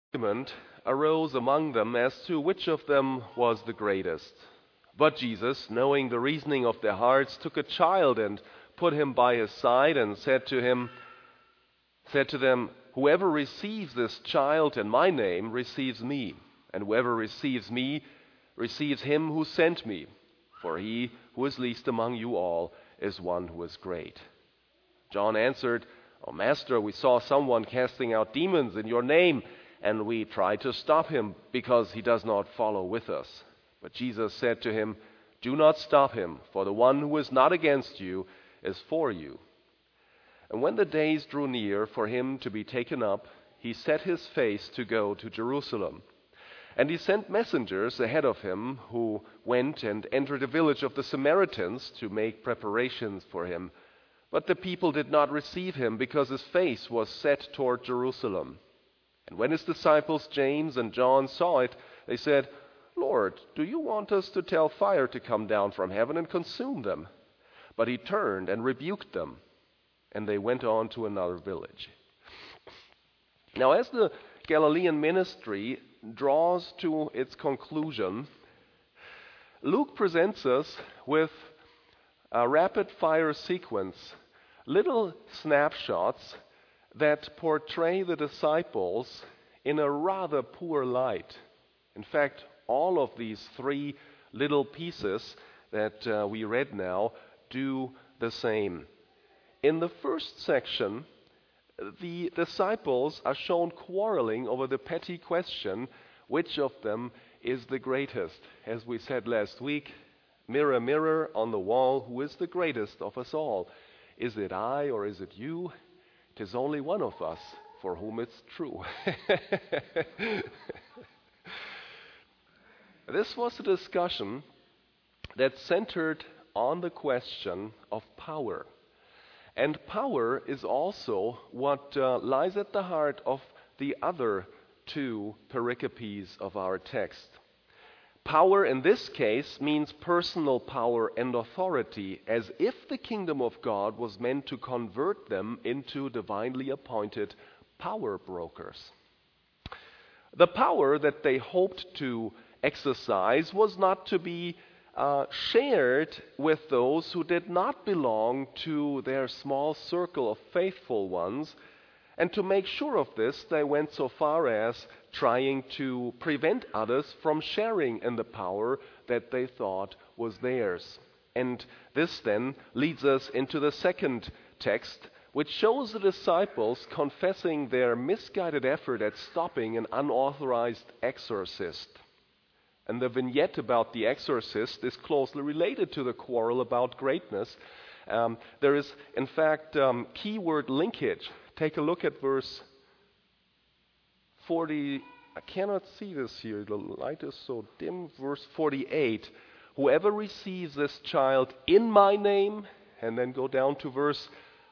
argument arose among them as to which of them was the greatest. But Jesus, knowing the reasoning of their hearts, took a child and put him by his side and said to them, "Whoever receives this child in my name receives me, and whoever receives me receives him who sent me. For he who is least among you all is one who is great." John answered, "O Master, we saw someone casting out demons in your name, and we tried to stop him because he does not follow with us." But Jesus said to him, "Do not stop him, for the one who is not against you is for you." And when the days drew near for him to be taken up, he set his face to go to Jerusalem. And he sent messengers ahead of him, who went and entered a village of the Samaritans to make preparations for him. But the people did not receive him, because his face was set toward Jerusalem. And when his disciples James and John saw it, they said, "Lord, do you want us to tell fire to come down from heaven and consume them?" But he turned and rebuked them, and they went on to another village. Now, as the Galilean ministry draws to its conclusion, Luke presents us with a rapid-fire sequence, little snapshots that portray the disciples in a rather poor light. In fact, all of these three little pieces that we read now do the same. In the first section, the disciples are shown quarreling over the petty question, which of them is the greatest? As we said last week, "Mirror, mirror on the wall, who is the greatest of us all? Is it I or is it you? It is only one of us for whom it's true." This was a discussion that centered on the question of power. And power is also what lies at the heart of the other two pericopes of our text. Power in this case means personal power and authority, as if the kingdom of God was meant to convert them into divinely appointed power brokers. The power that they hoped to exercise was not to be shared with those who did not belong to their small circle of faithful ones. And to make sure of this, they went so far as trying to prevent others from sharing in the power that they thought was theirs. And this then leads us into the second text, which shows the disciples confessing their misguided effort at stopping an unauthorized exorcist. And the vignette about the exorcist is closely related to the quarrel about greatness. There is, in fact, keyword linkage. Take a look at verse 40. I cannot see this here. The light is so dim. Verse 48. "Whoever receives this child in my name," and then go down to verse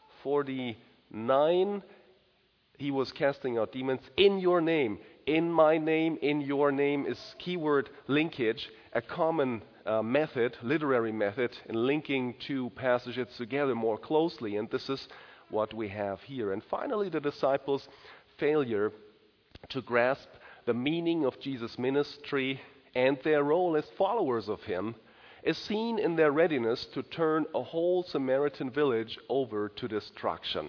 49. "He was casting out demons in your name." In my name, in your name is keyword linkage, a common method, literary method, in linking two passages together more closely. And this is what we have here. And finally, the disciples' failure to grasp the meaning of Jesus' ministry and their role as followers of him is seen in their readiness to turn a whole Samaritan village over to destruction.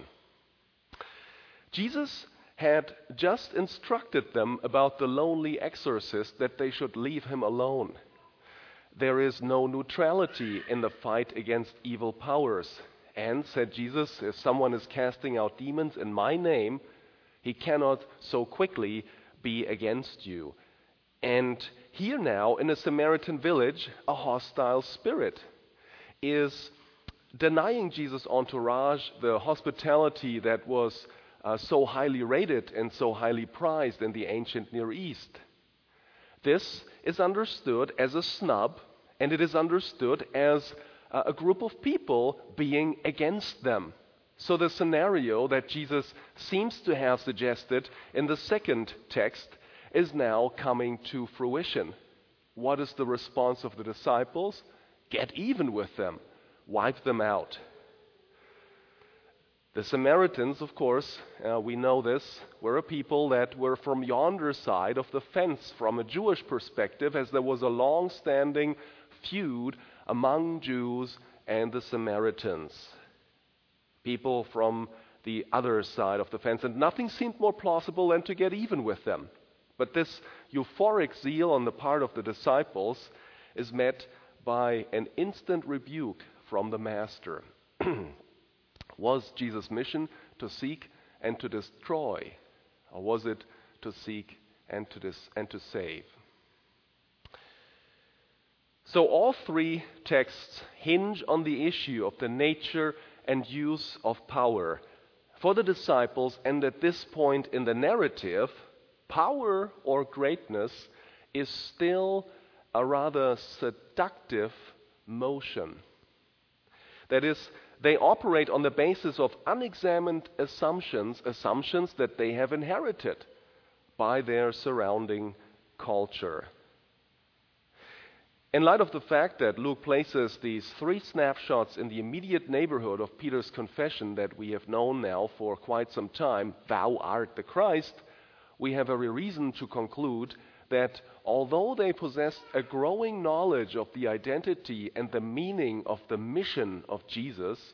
Jesus had just instructed them about the lonely exorcist, that they should leave him alone. There is no neutrality in the fight against evil powers. And, said Jesus, if someone is casting out demons in my name, he cannot so quickly be against you. And here now, in a Samaritan village, a hostile spirit is denying Jesus' entourage the hospitality that was so highly rated and so highly prized in the ancient Near East. This is understood as a snub, and it is understood as a group of people being against them. So the scenario that Jesus seems to have suggested in the second text is now coming to fruition. What is the response of the disciples? Get even with them. Wipe them out. The Samaritans, of course, we know this, were a people that were from yonder side of the fence from a Jewish perspective, as there was a long-standing feud among Jews and the Samaritans. People from the other side of the fence, and nothing seemed more plausible than to get even with them. But this euphoric zeal on the part of the disciples is met by an instant rebuke from the Master. Was Jesus' mission to seek and to destroy, or was it to seek and to save? So all three texts hinge on the issue of the nature and use of power. For the disciples, and at this point in the narrative, power or greatness is still a rather seductive motion. That is, they operate on the basis of unexamined assumptions that they have inherited by their surrounding culture. In light of the fact that Luke places these three snapshots in the immediate neighborhood of Peter's confession that we have known now for quite some time, "Thou art the Christ," we have every reason to conclude that although they possessed a growing knowledge of the identity and the meaning of the mission of Jesus,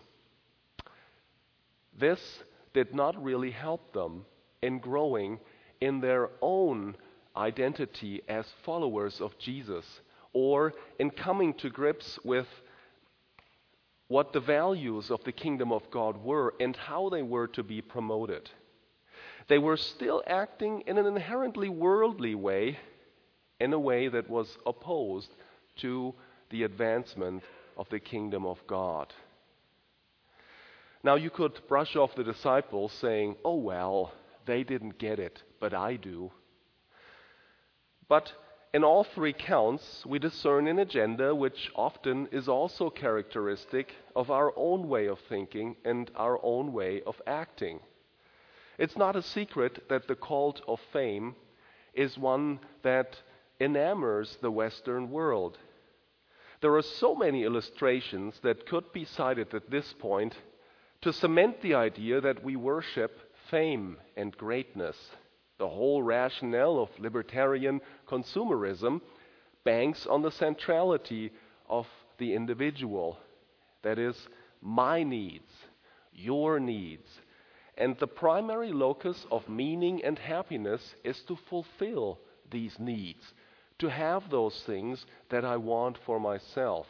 this did not really help them in growing in their own identity as followers of Jesus, or in coming to grips with what the values of the kingdom of God were and how they were to be promoted. They were still acting in an inherently worldly way, in a way that was opposed to the advancement of the kingdom of God. Now you could brush off the disciples saying, "Oh well, they didn't get it, but I do." But in all three counts, we discern an agenda which often is also characteristic of our own way of thinking and our own way of acting. It's not a secret that the cult of fame is one that enamors the Western world. There are so many illustrations that could be cited at this point to cement the idea that we worship fame and greatness. The whole rationale of libertarian consumerism banks on the centrality of the individual. That is, my needs, your needs. And the primary locus of meaning and happiness is to fulfill these needs, to have those things that I want for myself.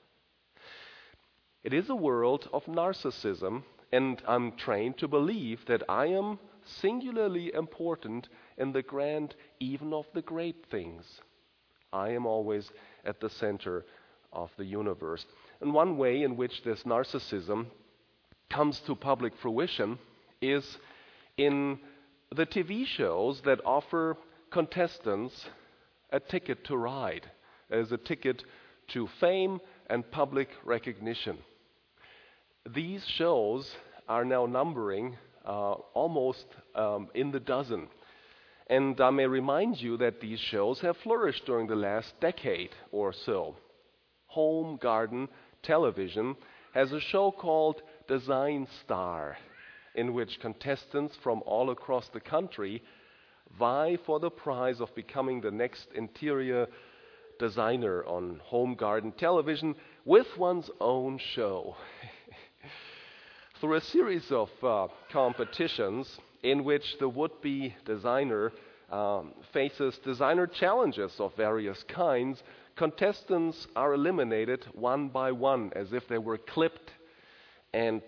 It is a world of narcissism, and I'm trained to believe that I am singularly important in the grand, even of the great things. I am always at the center of the universe. And one way in which this narcissism comes to public fruition is in the TV shows that offer contestants a ticket to ride, as a ticket to fame and public recognition. These shows are now numbering almost in the dozen. And I may remind you that these shows have flourished during the last decade or so. Home Garden Television has a show called Design Star, in which contestants from all across the country vie for the prize of becoming the next interior designer on home garden television with one's own show. Through a series of competitions in which the would-be designer faces designer challenges of various kinds, contestants are eliminated one by one as if they were clipped. And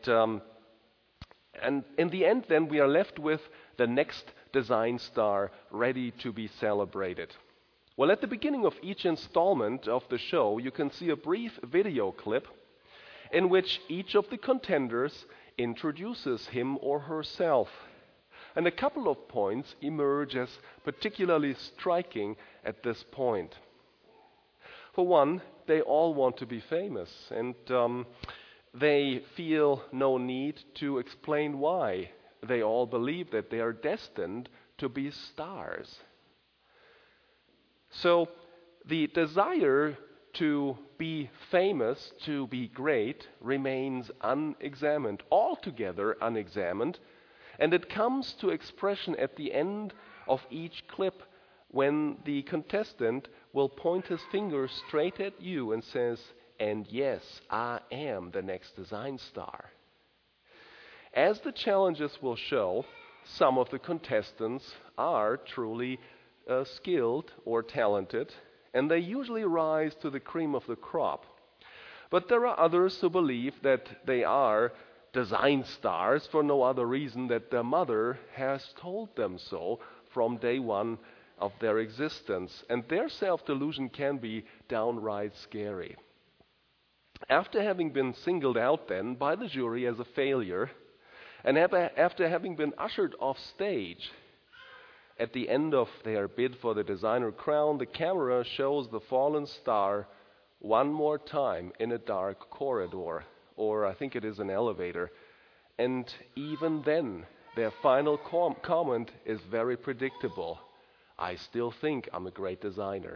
in the end, then, we are left with the next design star ready to be celebrated. Well, at the beginning of each installment of the show, you can see a brief video clip in which each of the contenders introduces him or herself. And a couple of points emerge as particularly striking at this point. For one, they all want to be famous, and they feel no need to explain why. They all believe that they are destined to be stars. So the desire to be famous, to be great, remains unexamined, altogether unexamined, and it comes to expression at the end of each clip when the contestant will point his finger straight at you and says, "And yes, I am the next design star." As the challenges will show, some of the contestants are truly skilled or talented, and they usually rise to the cream of the crop. But there are others who believe that they are design stars for no other reason that their mother has told them so from day one of their existence, and their self-delusion can be downright scary. After having been singled out then by the jury as a failure, and after having been ushered off stage, at the end of their bid for the designer crown, the camera shows the fallen star one more time in a dark corridor, or I think it is an elevator. And even then, their final comment is very predictable. "I still think I'm a great designer."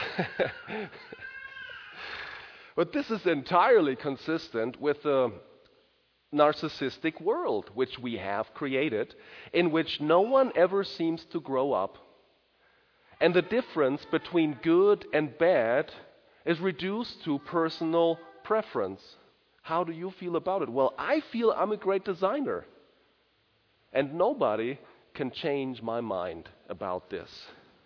But this is entirely consistent with the narcissistic world which we have created, in which no one ever seems to grow up, and the difference between good and bad is reduced to personal preference. How do you feel about it? Well, I feel I'm a great designer, and nobody can change my mind about this.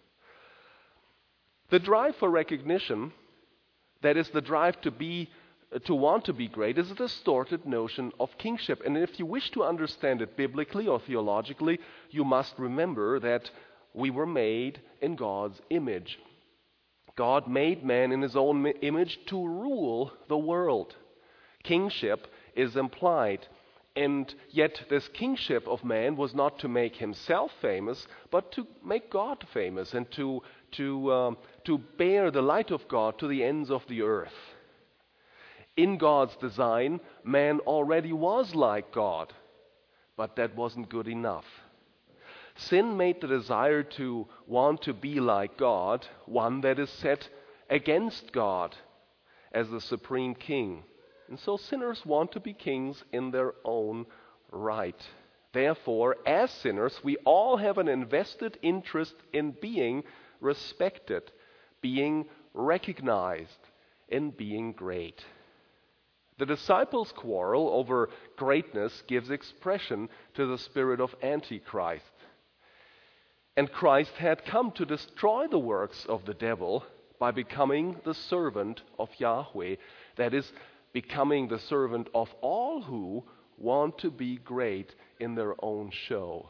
The drive for recognition, that is the drive to want to be great, is a distorted notion of kingship. And if you wish to understand it biblically or theologically, you must remember that we were made in God's image. God made man in his own image to rule the world. Kingship is implied. And yet this kingship of man was not to make himself famous, but to make God famous and to bear the light of God to the ends of the earth. In God's design, man already was like God, but that wasn't good enough. Sin made the desire to want to be like God one that is set against God as the supreme king. And so sinners want to be kings in their own right. Therefore, as sinners, we all have an invested interest in being respected, being recognized, in being great. The disciples' quarrel over greatness gives expression to the spirit of Antichrist. And Christ had come to destroy the works of the devil by becoming the servant of Yahweh, that is, becoming the servant of all who want to be great in their own show.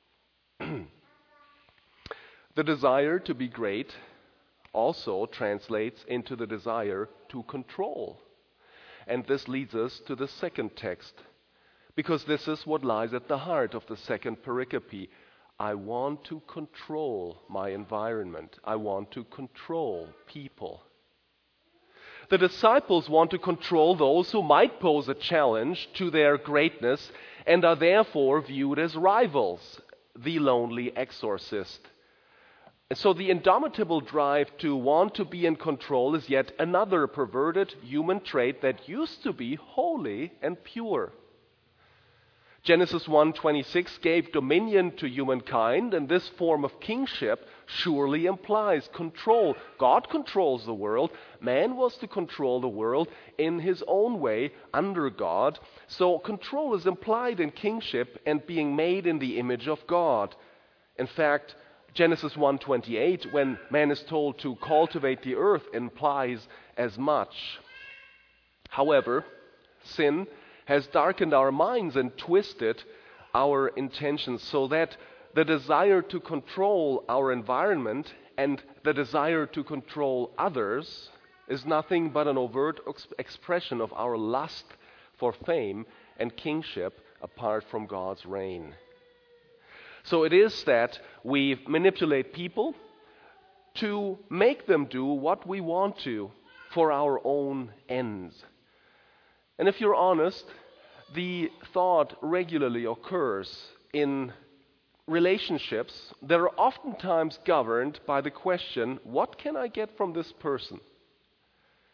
The desire to be great also translates into the desire to control. And this leads us to the second text, because this is what lies at the heart of the second pericope. I want to control my environment. I want to control people. The disciples want to control those who might pose a challenge to their greatness and are therefore viewed as rivals, the lonely exorcist. And so the indomitable drive to want to be in control is yet another perverted human trait that used to be holy and pure. Genesis 1:26 gave dominion to humankind, and this form of kingship surely implies control. God controls the world. Man was to control the world in his own way under God. So control is implied in kingship and being made in the image of God. In fact, Genesis 1:28, when man is told to cultivate the earth, implies as much. However, sin has darkened our minds and twisted our intentions so that the desire to control our environment and the desire to control others is nothing but an overt expression of our lust for fame and kingship apart from God's reign. So it is that we manipulate people to make them do what we want to for our own ends. And if you're honest, the thought regularly occurs in relationships that are oftentimes governed by the question, what can I get from this person?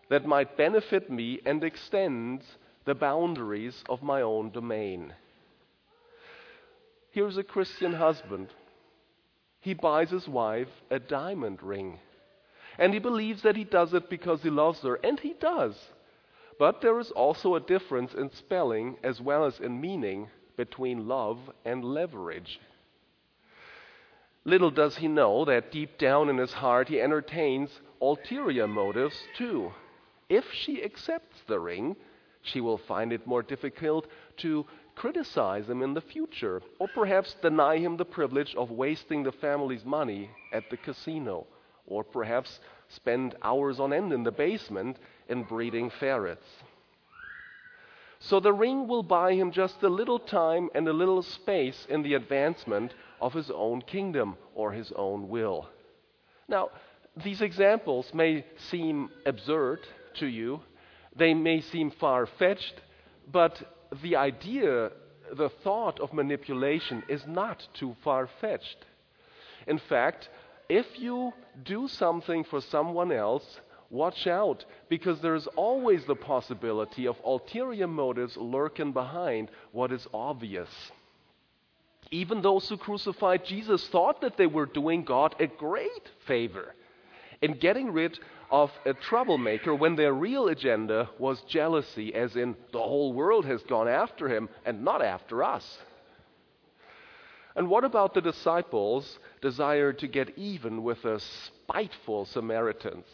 that might benefit me and extend the boundaries of my own domain. Here's a Christian husband. He buys his wife a diamond ring. And he believes that he does it because he loves her, and he does. But there is also a difference in spelling as well as in meaning between love and leverage. Little does he know that deep down in his heart he entertains ulterior motives too. If she accepts the ring, she will find it more difficult to criticize him in the future, or perhaps deny him the privilege of wasting the family's money at the casino, or perhaps spend hours on end in the basement in breeding ferrets. So the ring will buy him just a little time and a little space in the advancement of his own kingdom or his own will. Now, these examples may seem absurd to you. They may seem far-fetched, but the idea, the thought of manipulation is not too far-fetched. In fact, if you do something for someone else, watch out, because there is always the possibility of ulterior motives lurking behind what is obvious. Even those who crucified Jesus thought that they were doing God a great favor in getting rid of a troublemaker when their real agenda was jealousy, as in the whole world has gone after him and not after us. And what about the disciples' desire to get even with the spiteful Samaritans?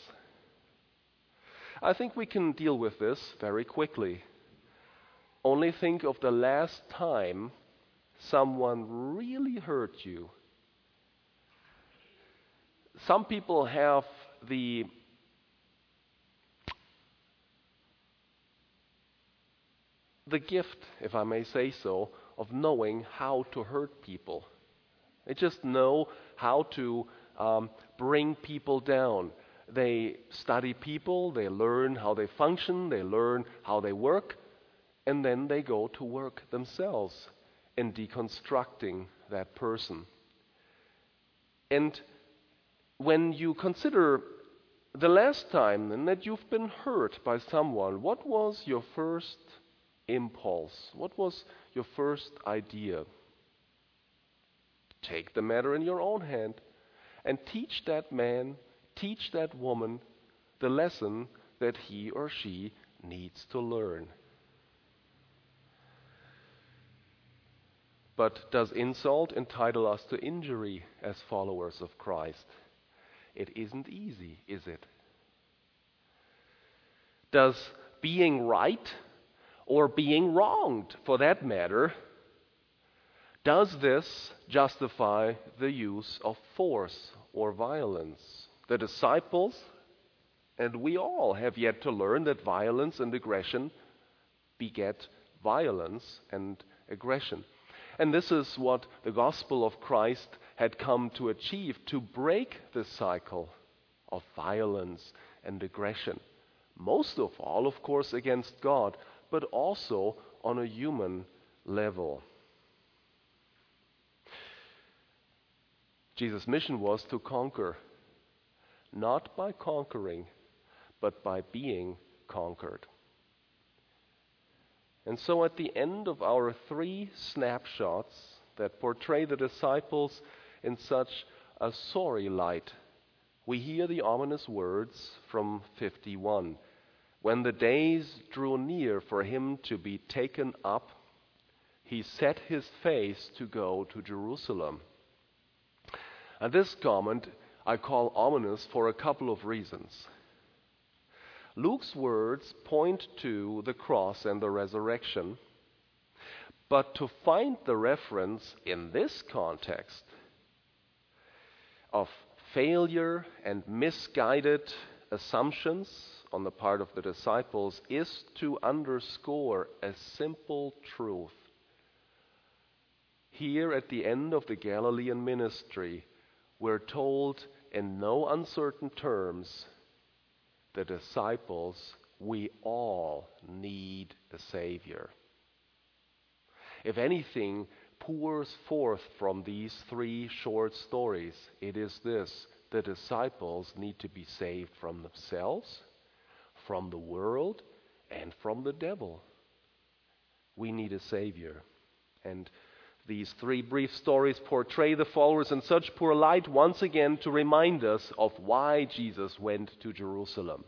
I think we can deal with this very quickly. Only think of the last time someone really hurt you. Some people have the gift, if I may say so, of knowing how to hurt people. They just know how to bring people down. They study people, they learn how they function, they learn how they work, and then they go to work themselves in deconstructing that person. And when you consider the last time then that you've been hurt by someone, what was your first impulse? What was your first idea? Take the matter in your own hand and teach that man, teach that woman the lesson that he or she needs to learn. But does insult entitle us to injury as followers of Christ? It isn't easy, is it? Does being right, or being wronged for that matter, does this justify the use of force or violence? The disciples and we all have yet to learn that violence and aggression beget violence and aggression. And this is what the gospel of Christ had come to achieve, to break the cycle of violence and aggression. Most of all, of course, against God, but also on a human level. Jesus' mission was to conquer, not by conquering, but by being conquered. And so at the end of our 3 snapshots that portray the disciples in such a sorry light, we hear the ominous words from 51. When the days drew near for him to be taken up, he set his face to go to Jerusalem. And this comment I call ominous for a couple of reasons. Luke's words point to the cross and the resurrection, but to find the reference in this context of failure and misguided assumptions on the part of the disciples is to underscore a simple truth. Here at the end of the Galilean ministry, we're told in no uncertain terms, the disciples, we all need a Savior. If anything pours forth from these 3 short stories, it is this: the disciples need to be saved from themselves, from the world and from the devil. We need a Savior. And these three brief stories portray the followers in such poor light once again to remind us of why Jesus went to Jerusalem.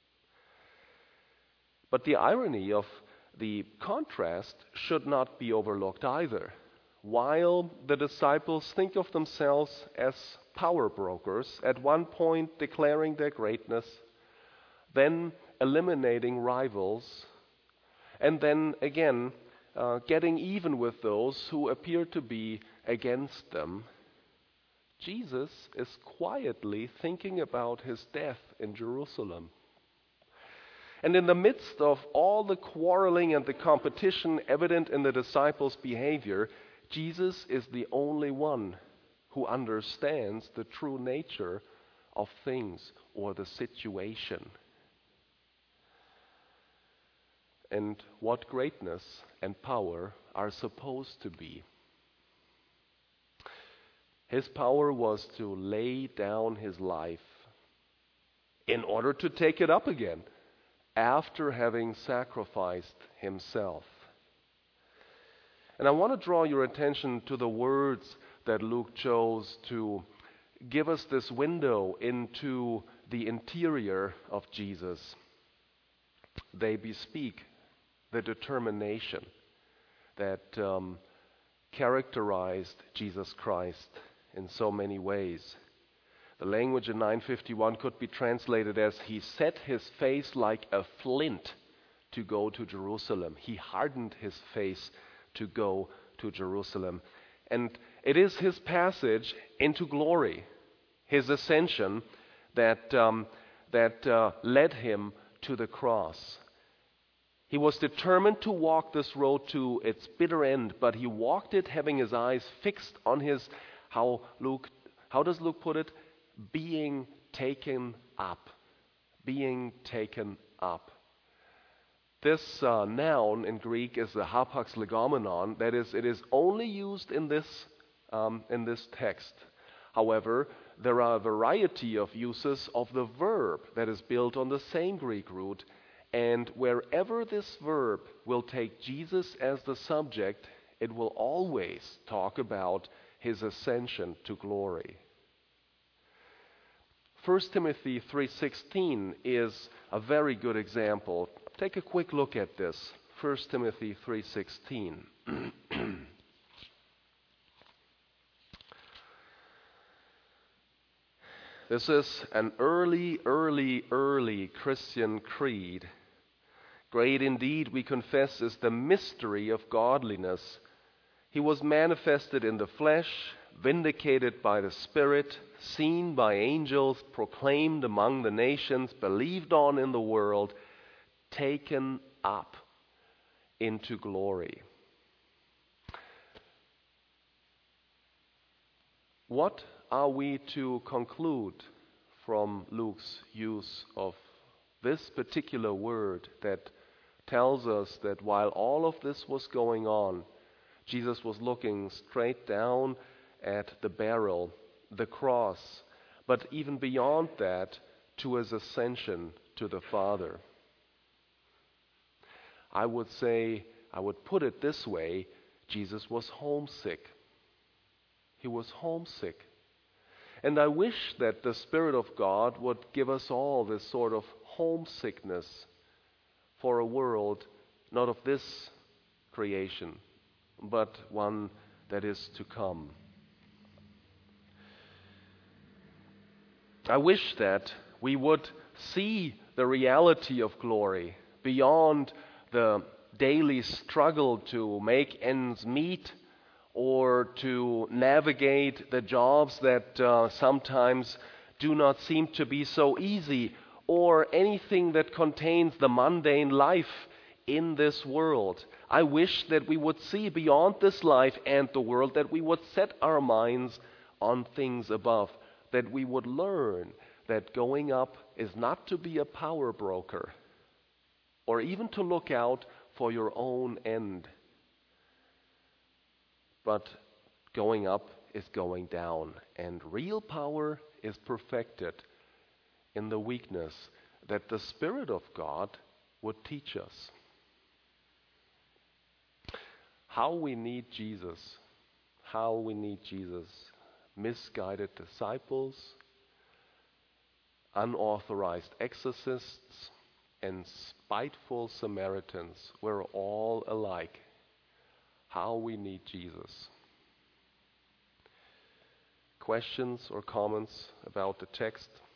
But the irony of the contrast should not be overlooked either. While the disciples think of themselves as power brokers, at one point declaring their greatness, then eliminating rivals, and then again getting even with those who appear to be against them, Jesus is quietly thinking about his death in Jerusalem. And in the midst of all the quarreling and the competition evident in the disciples' behavior, Jesus is the only one who understands the true nature of things or the situation. And what greatness and power are supposed to be. His power was to lay down his life in order to take it up again after having sacrificed himself. And I want to draw your attention to the words that Luke chose to give us this window into the interior of Jesus. They bespeak the determination that characterized Jesus Christ in so many ways. The language in 951 could be translated as, he set his face like a flint to go to Jerusalem. He hardened his face to go to Jerusalem. And it is his passage into glory, his ascension, that led him to the cross. He was determined to walk this road to its bitter end, but he walked it having his eyes fixed on his, how does Luke put it? Being taken up. Being taken up. This noun in Greek is the hapax legomenon. That is, it is only used in this text. However, there are a variety of uses of the verb that is built on the same Greek root. And wherever this verb will take Jesus as the subject, it will always talk about his ascension to glory. 1 Timothy 3:16 is a very good example. Take a quick look at this. 1 Timothy 3:16. This is an early Christian creed. Great indeed, we confess, is the mystery of godliness. He was manifested in the flesh, vindicated by the Spirit, seen by angels, proclaimed among the nations, believed on in the world, taken up into glory. What are we to conclude from Luke's use of this particular word that tells us that while all of this was going on, Jesus was looking straight down at the barrel, the cross, but even beyond that, to his ascension to the Father? I would put it this way, Jesus was homesick. He was homesick. And I wish that the Spirit of God would give us all this sort of homesickness for a world not of this creation, but one that is to come. I wish that we would see the reality of glory beyond the daily struggle to make ends meet or to navigate the jobs that sometimes do not seem to be so easy, or anything that contains the mundane life in this world. I wish that we would see beyond this life and the world, that we would set our minds on things above, that we would learn that going up is not to be a power broker or even to look out for your own end. But going up is going down, and real power is perfected in the weakness that the Spirit of God would teach us. How we need Jesus. How we need Jesus. Misguided disciples, unauthorized exorcists, and spiteful Samaritans were all alike. How we need Jesus. Questions or comments about the text?